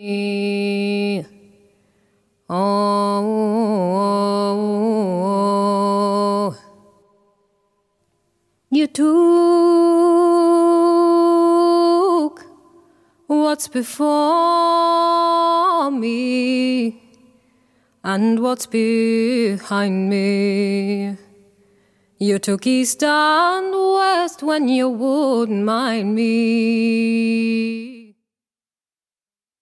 Oh, you took what's before me and what's behind me. You took east and west when you wouldn't mind me.